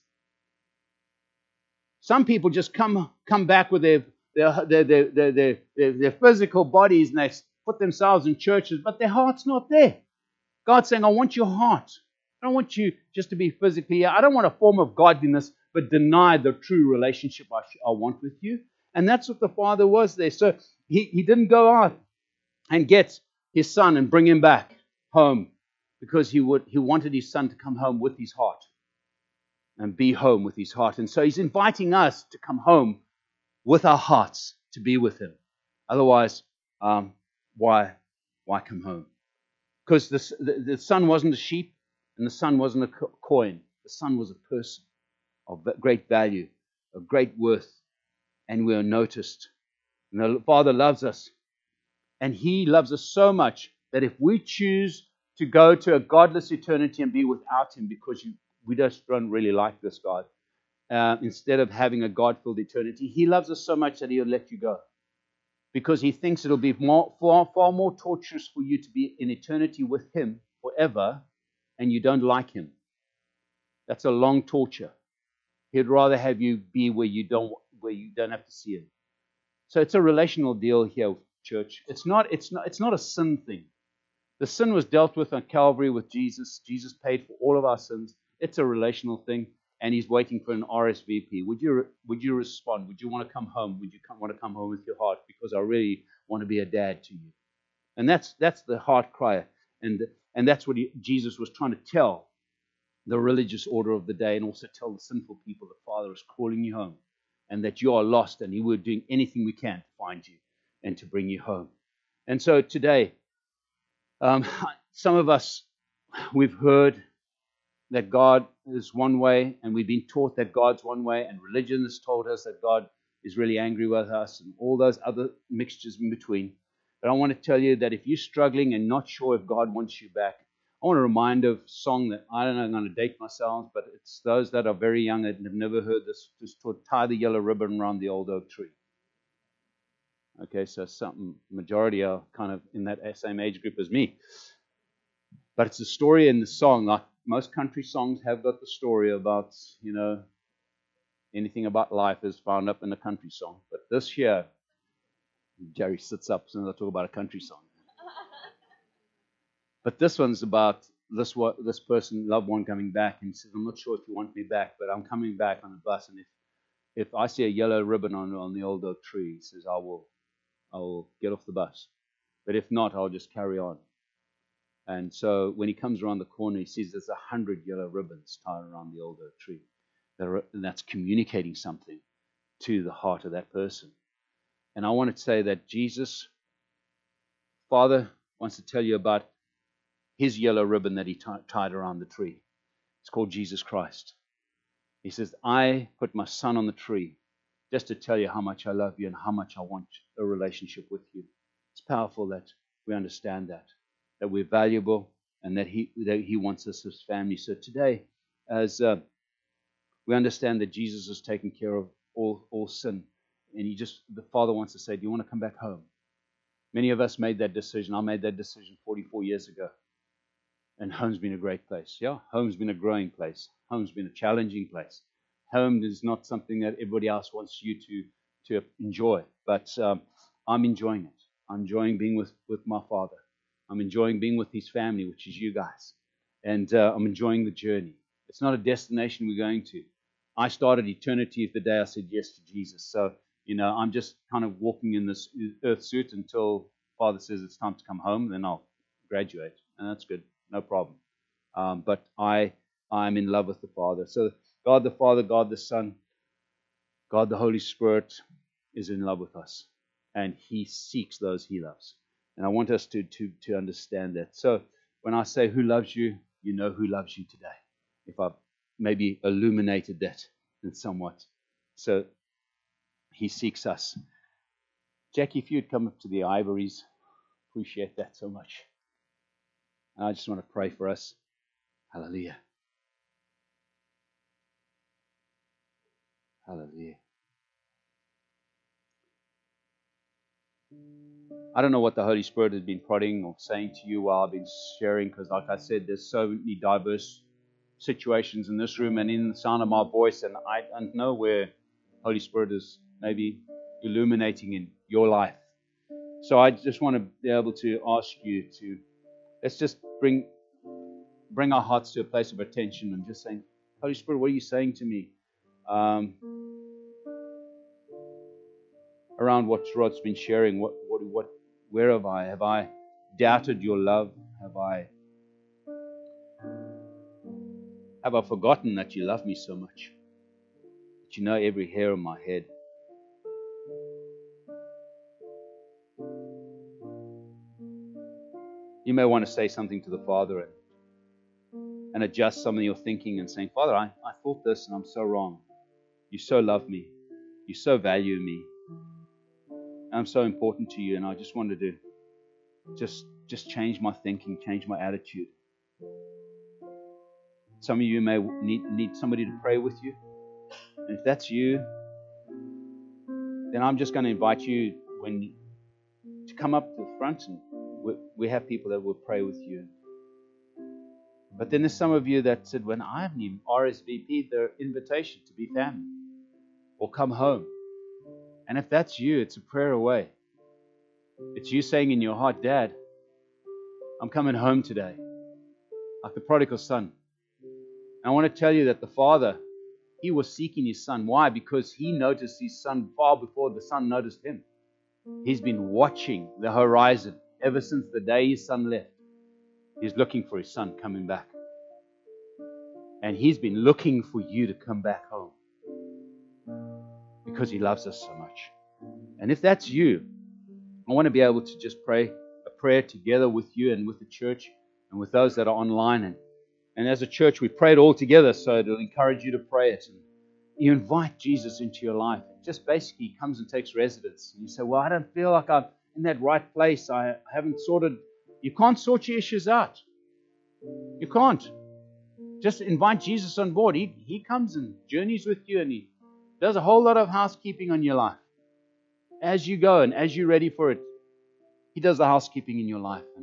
Some people just come come back with their their their their, their, their, their, their physical bodies, and they put themselves in churches, but their heart's not there. God's saying, I want your heart. I don't want you just to be physically here. I don't want a form of godliness, but deny the true relationship I, I want with you. And that's what the father was there. So he, he didn't go out and get his son and bring him back home, because he would he wanted his son to come home with his heart and be home with his heart. And so he's inviting us to come home with our hearts to be with him. Otherwise, um, why why come home? Because the, the, the son wasn't a sheep and the son wasn't a co- coin. The son was a person of great value, of great worth, and we are noticed. And the Father loves us, and He loves us so much that if we choose to go to a godless eternity and be without Him because you, we just don't really like this God, uh, instead of having a God-filled eternity, He loves us so much that He'll let you go. Because He thinks it'll be more, far, far more torturous for you to be in eternity with Him forever, and you don't like Him. That's a long torture. He'd rather have you be where you don't where you don't have to see Him. So it's a relational deal here, church. It's not it's not it's not a sin thing. The sin was dealt with on Calvary with Jesus. Jesus paid for all of our sins. It's a relational thing, and He's waiting for an R S V P. Would you would you respond? Would you want to come home? Would you come, want to come home with your heart? Because I really want to be a dad to you. And that's that's the heart cry, and and that's what he, Jesus was trying to tell the religious order of the day, and also tell the sinful people the Father is calling you home, and that you are lost, and He will doing anything we can to find you and to bring you home. And so today, um, some of us, we've heard that God is one way, and we've been taught that God's one way, and religion has told us that God is really angry with us, and all those other mixtures in between. But I want to tell you that if you're struggling and not sure if God wants you back, I want to remind of a song that, I don't know, I'm going to date myself, but it's those that are very young and have never heard this, just to tie the yellow ribbon around the old oak tree. Okay, so some majority are kind of in that same age group as me. But it's a story in the song, like most country songs have got the story about, you know, anything about life is found up in a country song. But this here, Jerry sits up as soon as I talk about a country song. But this one's about this what this person, loved one, coming back, and he says, I'm not sure if you want me back, but I'm coming back on the bus, and if, if I see a yellow ribbon on, on the old oak tree, he says, I will I will get off the bus. But if not, I'll just carry on. And so when he comes around the corner, he sees there's a hundred yellow ribbons tied around the old oak tree. And that's communicating something to the heart of that person. And I want to say that Jesus, Father, wants to tell you about His yellow ribbon that He t- tied around the tree. It's called Jesus Christ. He says, I put my Son on the tree just to tell you how much I love you and how much I want a relationship with you. It's powerful that we understand that, that we're valuable, and that He that He wants us as family. So today, as uh, we understand that Jesus has taken care of all, all sin, and He just, the Father wants to say, do you want to come back home? Many of us made that decision. I made that decision forty-four years ago. And home's been a great place. Yeah, home's been a growing place. Home's been a challenging place. Home is not something that everybody else wants you to, to enjoy. But um, I'm enjoying it. I'm enjoying being with, with my father. I'm enjoying being with his family, which is you guys. And uh, I'm enjoying the journey. It's not a destination we're going to. I started eternity the day I said yes to Jesus. So, you know, I'm just kind of walking in this earth suit until Father says it's time to come home. Then I'll graduate. And that's good. No problem. Um, but I, I'm in love with the Father. So God the Father, God the Son, God the Holy Spirit is in love with us. And He seeks those He loves. And I want us to, to, to understand that. So when I say who loves you, you know who loves you today. If I've maybe illuminated that in somewhat. So He seeks us. Jackie, if you'd come up to the ivories, appreciate that so much. And I just want to pray for us. Hallelujah. Hallelujah. I don't know what the Holy Spirit has been prodding or saying to you while I've been sharing, because like I said, there's so many diverse situations in this room and in the sound of my voice, and I don't know where Holy Spirit is maybe illuminating in your life. So I just want to be able to ask you to, let's just bring bring our hearts to a place of attention and just saying, Holy Spirit, what are you saying to me? Um, around what Rod's been sharing, what, what, what, where have I? Have I doubted your love? Have I, have I forgotten that you love me so much? That you know every hair on my head? You may want to say something to the Father and, and adjust some of your thinking and saying, Father, I, I thought this and I'm so wrong. You so love me. You so value me. I'm so important to you, and I just wanted to just just change my thinking, change my attitude. Some of you may need, need somebody to pray with you. And if that's you, then I'm just going to invite you when to come up to the front, and we, we have people that will pray with you. But then there's some of you that said, when I haven't even R S V P'd their invitation to be family or come home. And if that's you, it's a prayer away. It's you saying in your heart, Dad, I'm coming home today, like the prodigal son. And I want to tell you that the father, he was seeking his son. Why? Because he noticed his son far before the son noticed him. He's been watching the horizon ever since the day his son left. He's looking for his son coming back. And he's been looking for you to come back home because he loves us so much. And if that's you, I want to be able to just pray a prayer together with you and with the church and with those that are online. And, and as a church, we pray it all together, so it'll encourage you to pray it. And you invite Jesus into your life. It just basically comes and takes residence. And you say, well, I don't feel like I'm in that right place. I haven't sorted. You can't sort your issues out. You can't. Just invite Jesus on board. He, he comes and journeys with you, and He does a whole lot of housekeeping on your life. As you go and as you're ready for it, He does the housekeeping in your life. And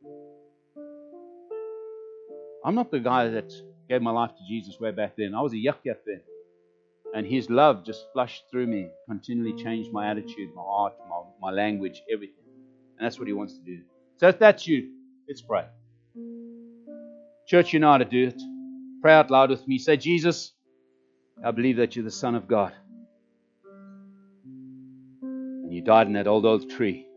I'm not the guy that gave my life to Jesus way back then. I was a yuck yuck then. And His love just flushed through me, continually changed my attitude, my heart, my, my language, everything. And that's what He wants to do. So if that's you, let's pray. Church, you know how to do it. Pray out loud with me. Say, Jesus, I believe that you're the Son of God. And you died in that old oak tree.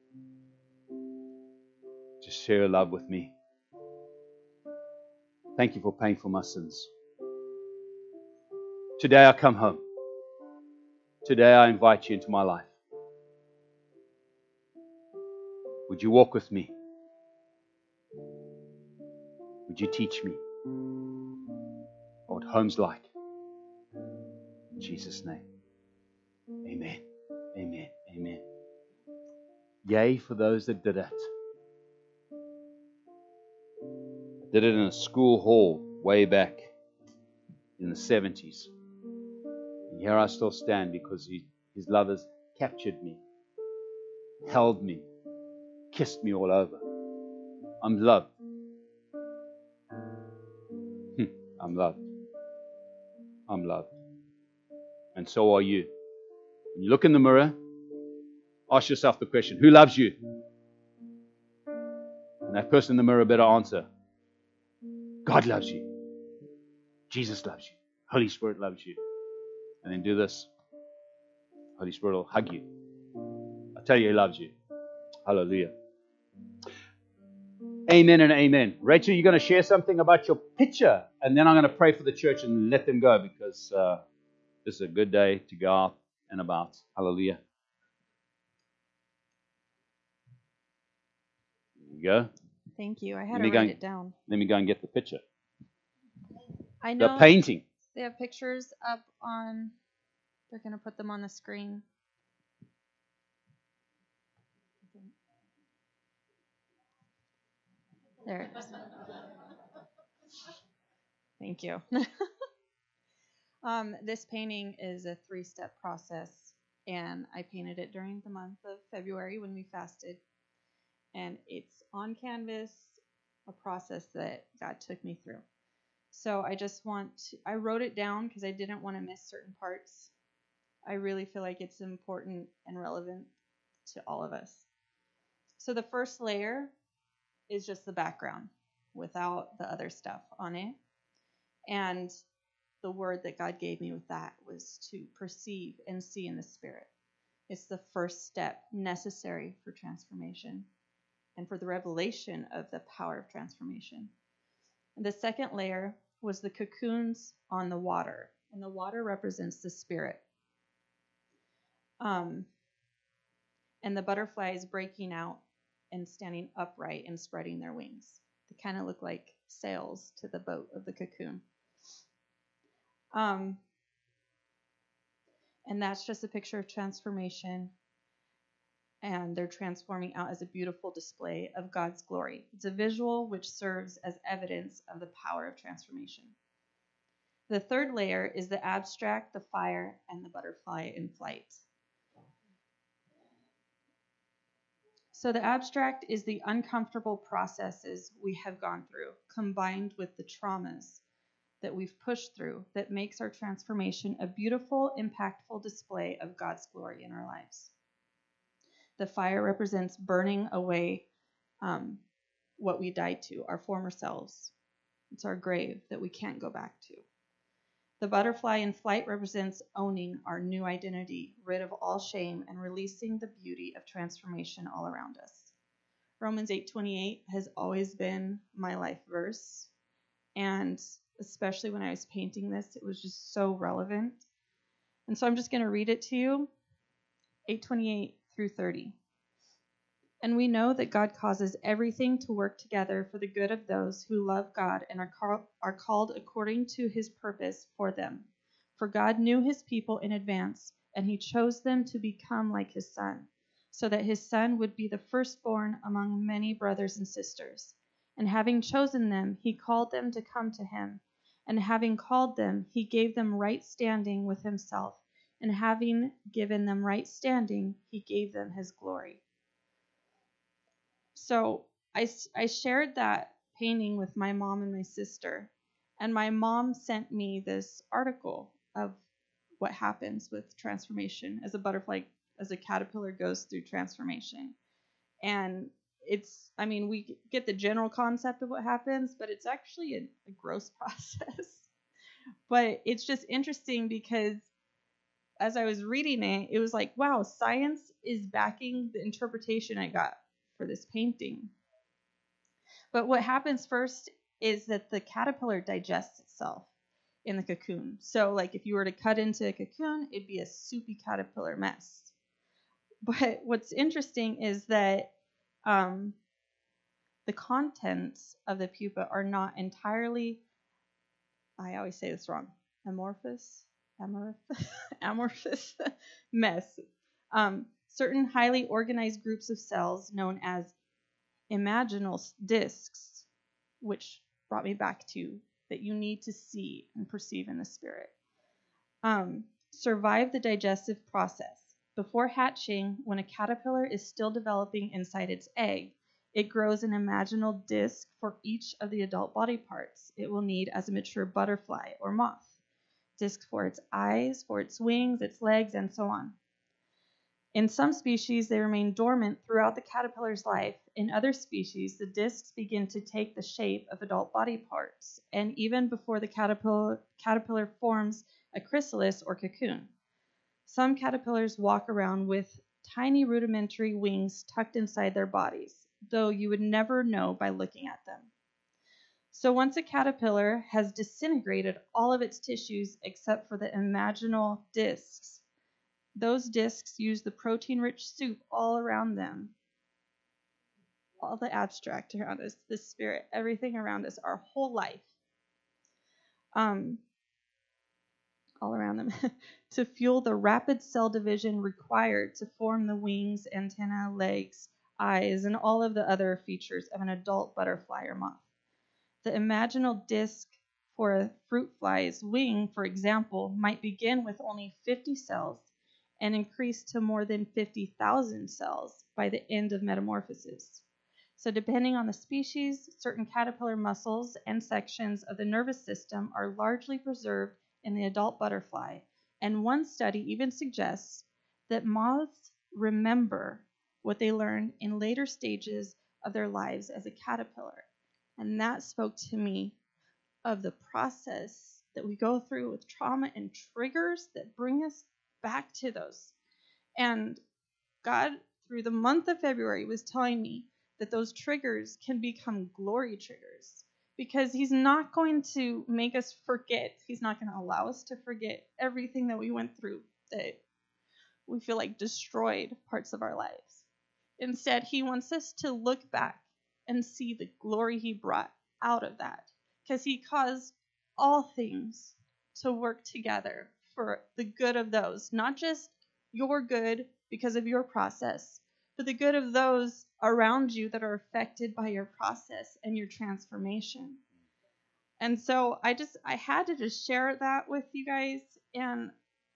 Just share your love with me. Thank you for paying for my sins. Today I come home. Today I invite you into my life. Would you walk with me? Would you teach me what home's like? In Jesus' name. Amen. Amen. Amen. Yay for those that did it. I did it in a school hall way back in the seventies. And here I still stand because he, His love has captured me, held me, kissed me all over. I'm loved. I'm loved. I'm loved. And so are you. When you look in the mirror, ask yourself the question, who loves you? And that person in the mirror better answer, God loves you. Jesus loves you. Holy Spirit loves you. And then do this. Holy Spirit will hug you. I tell you, He loves you. Hallelujah. Amen and amen. Rachel, you're going to share something about your picture, and then I'm going to pray for the church and let them go because uh, this is a good day to go out and about. Hallelujah. There you go. Thank you. I Let had me to go write and- it down. Let me go and get the picture. I The know painting. they have pictures up on, they're going to put them on the screen. There it is. Thank you. um, this painting is a three-step process, and I painted it during the month of February when we fasted. And it's on canvas, a process that God took me through. So I just want to, I wrote it down because I didn't want to miss certain parts. I really feel like it's important and relevant to all of us. So the first layer is just the background without the other stuff on it. And the word that God gave me with that was to perceive and see in the Spirit. It's the first step necessary for transformation and for the revelation of the power of transformation. And the second layer was the cocoons on the water, and the water represents the Spirit. Um, and the butterflies breaking out and standing upright and spreading their wings. They kind of look like sails to the boat of the cocoon. Um, and that's just a picture of transformation. And they're transforming out as a beautiful display of God's glory. It's a visual which serves as evidence of the power of transformation. The third layer is the abstract, the fire, and the butterfly in flight. So the abstract is the uncomfortable processes we have gone through, combined with the traumas that we've pushed through that makes our transformation a beautiful, impactful display of God's glory in our lives. The fire represents burning away um, what we died to, our former selves. It's our grave that we can't go back to. The butterfly in flight represents owning our new identity, rid of all shame, and releasing the beauty of transformation all around us. Romans eight twenty-eight has always been my life verse, and especially when I was painting this, it was just so relevant. And so I'm just going to read it to you, eight twenty-eight through thirty. And we know that God causes everything to work together for the good of those who love God and are, car- are called according to his purpose for them. For God knew his people in advance, and he chose them to become like his son, so that his son would be the firstborn among many brothers and sisters. And having chosen them, he called them to come to him. And having called them, he gave them right standing with himself. And having given them right standing, he gave them his glory. So I, I shared that painting with my mom and my sister, and my mom sent me this article of what happens with transformation as a butterfly, as a caterpillar goes through transformation. And it's, I mean, we get the general concept of what happens, but it's actually a, a gross process. But it's just interesting because as I was reading it, it was like, wow, science is backing the interpretation I got for this painting. But what happens first is that the caterpillar digests itself in the cocoon. So like if you were to cut into a cocoon, it'd be a soupy caterpillar mess. But what's interesting is that um, the contents of the pupa are not entirely, I always say this wrong, amorphous, amorphous, amorphous mess. Um, certain highly organized groups of cells known as imaginal discs, which brought me back to that you need to see and perceive in the spirit, um, survive the digestive process. Before hatching, when a caterpillar is still developing inside its egg, It grows an imaginal disc for each of the adult body parts it will need as a mature butterfly or moth. Disc for its eyes, for its wings, its legs, and so on. In some species, they remain dormant throughout the caterpillar's life. In other species, the discs begin to take the shape of adult body parts, and even before the caterpillar, caterpillar forms a chrysalis or cocoon. Some caterpillars walk around with tiny rudimentary wings tucked inside their bodies, though you would never know by looking at them. So once a caterpillar has disintegrated all of its tissues except for the imaginal discs, those discs use the protein-rich soup all around them, all the abstract around us, the spirit, everything around us, our whole life, um, all around them, to fuel the rapid cell division required to form the wings, antennae, legs, eyes, and all of the other features of an adult butterfly or moth. The imaginal disc for a fruit fly's wing, for example, might begin with only fifty cells and increase to more than fifty thousand cells by the end of metamorphosis. So depending on the species, certain caterpillar muscles and sections of the nervous system are largely preserved in the adult butterfly, and one study even suggests that moths remember what they learned in later stages of their lives as a caterpillar. And that spoke to me of the process that we go through with trauma and triggers that bring us back to those. And God, through the month of February, was telling me that those triggers can become glory triggers, because he's not going to make us forget. He's not going to allow us to forget everything that we went through that we feel like destroyed parts of our lives. Instead, he wants us to look back and see the glory he brought out of that, because he caused all things to work together for the good of those, not just your good because of your process, but the good of those around you that are affected by your process and your transformation. And so I just, I had to just share that with you guys. And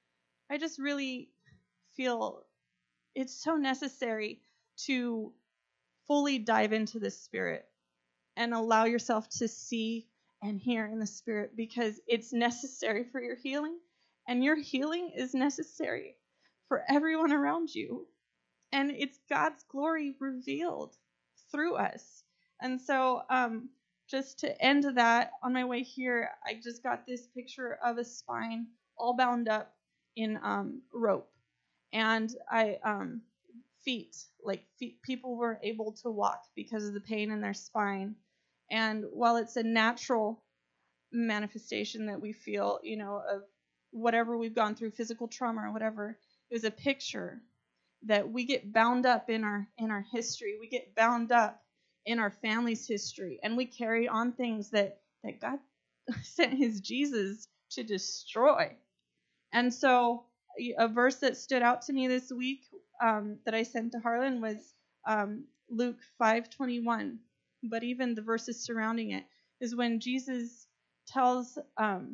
I just really feel it's so necessary to fully dive into the Spirit and allow yourself to see and hear in the Spirit, because it's necessary for your healing, and your healing is necessary for everyone around you. And it's God's glory revealed through us. And so um, just to end that, on my way here, I just got this picture of a spine all bound up in um, rope. And I, um, feet, like feet, people were able to walk because of the pain in their spine. And while it's a natural manifestation that we feel, you know, of whatever we've gone through, physical trauma or whatever, it was a picture that we get bound up in our in our history. We get bound up in our family's history, and we carry on things that that God sent his Jesus to destroy. And so a verse that stood out to me this week um, that I sent to Harlan was um, Luke five twenty-one. But even the verses surrounding it is when Jesus tells um,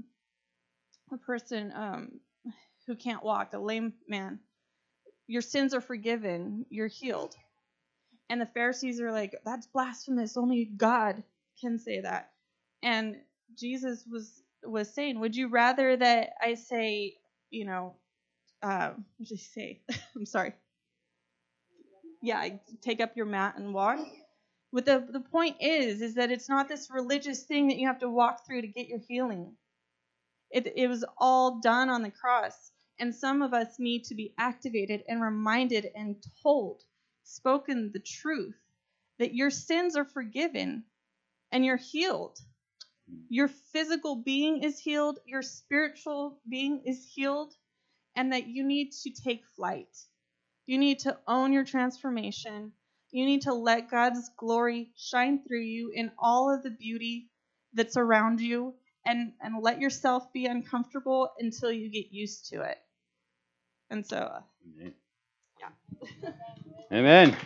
a person um, who can't walk, a lame man, your sins are forgiven, you're healed. And the Pharisees are like, that's blasphemous. Only God can say that. And Jesus was was saying, would you rather that I say, you know, uh, what did he say? I'm sorry. Yeah, take up your mat and walk. But the, the point is, is that it's not this religious thing that you have to walk through to get your healing. It, it was all done on the cross. And some of us need to be activated and reminded and told, spoken the truth, that your sins are forgiven and you're healed. Your physical being is healed, your spiritual being is healed, and that you need to take flight. You need to own your transformation. You need to let God's glory shine through you in all of the beauty that's around you, and, and let yourself be uncomfortable until you get used to it. And so, uh, Amen. yeah. Amen.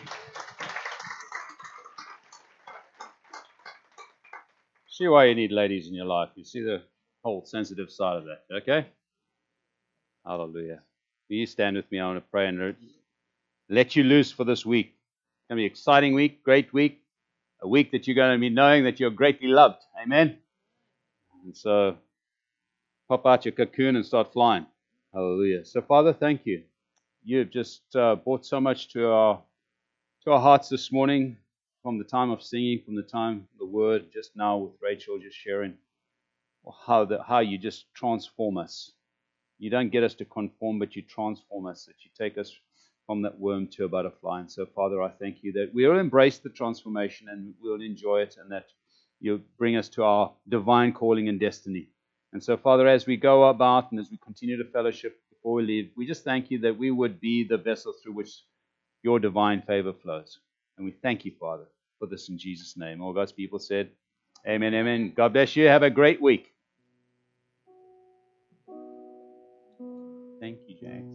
See why you need ladies in your life. You see the whole sensitive side of that, okay? Hallelujah. Will you stand with me? I want to pray and let you loose for this week. It's going to be an exciting week, great week. a week that you're going to be knowing that you're greatly loved. Amen? And so, pop out your cocoon and start flying. Hallelujah. So, Father, thank you. You have just uh, brought so much to our to our hearts this morning, from the time of singing, from the time of the word, just now with Rachel just sharing how the, how you just transform us. You don't get us to conform, but you transform us, that you take us from that worm to a butterfly. And so, Father, I thank you that we will embrace the transformation and we'll enjoy it, and that you'll bring us to our divine calling and destiny. And so, Father, as we go about and as we continue to fellowship before we leave, we just thank you that we would be the vessel through which your divine favor flows. And we thank you, Father, for this in Jesus' name. All God's people said, amen, amen. God bless you. Have a great week. Thank you, Jane.